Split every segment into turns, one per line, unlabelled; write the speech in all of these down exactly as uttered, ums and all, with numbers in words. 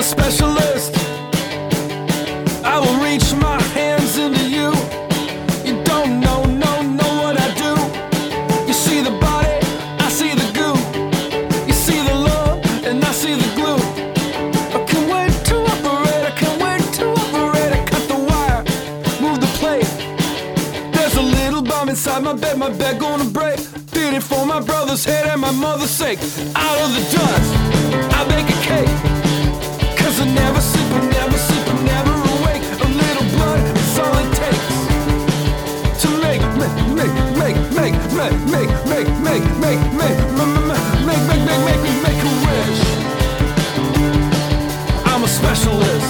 a specialist. I will reach my hands into you. You don't know, no, know what I do. You see the body, I see the goo. You see the love, and I see the glue. I can't wait to operate, I can't wait to operate. I cut the wire, move the plate. There's a little bomb inside my bed, my bed gonna break. Did it for my brother's head and my mother's sake. Out of the dust, I bake a cake. Cause I never sleep, I never sleep, I never awake. A little blood is all it takes to make, make, make, make, make, make, make, make, make, make, make, make, make, make, make, make me make a wish. I'm a specialist.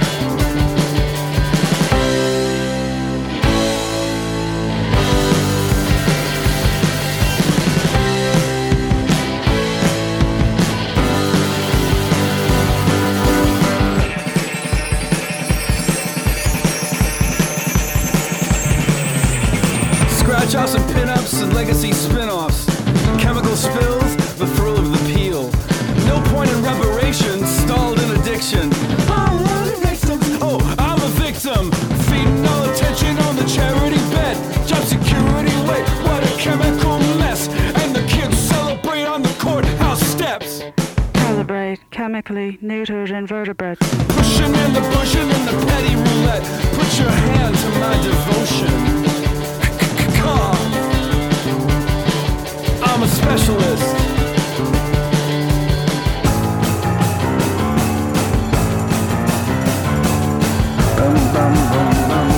Scratch-offs and pin-ups and legacy spin-offs. Chemical spills, the thrill of the peel. No point in reparations, stalled in addiction. I'm not a victim, oh, I'm a victim. Feeding all attention on the charity bed. Job security, wait, what a chemical mess. And the kids celebrate on the courthouse steps.
Calibrate, chemically neutered invertebrates.
Pushing in the bushing in the petty roulette. Put your hand to my devotion. I'm a specialist. Bum, bum, bum, bum,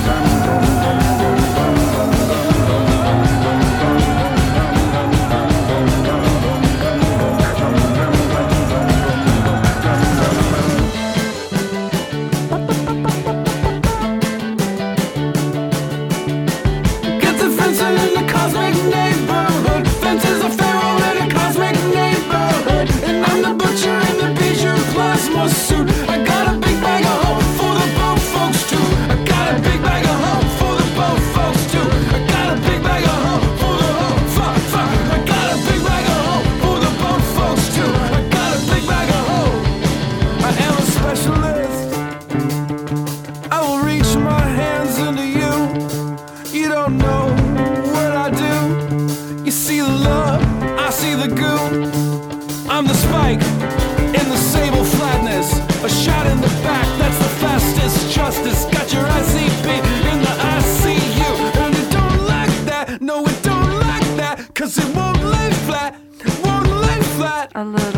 get the fencing in the cosmic neighborhood. Fences are feral in a cosmic neighborhood. And I'm the butcher in the Bijou plasma suit. I got a big bag of hope for the boat folks too. I got a big bag of hope for the boat folks too. I got a big bag of hope for the hope, fuck, fuck. I got a big bag of hope for the boat folks too. I got a big bag of hope. I am a specialist. I will reach my hands into you. You don't know what I do. You see the love, I see the goo. I'm the spike in the sable flatness. A shot in the back, that's the fastest justice. Got your I C P in the I C U. And it don't like that, no it don't like that. Cause it won't lay flat, won't lay flat.
A little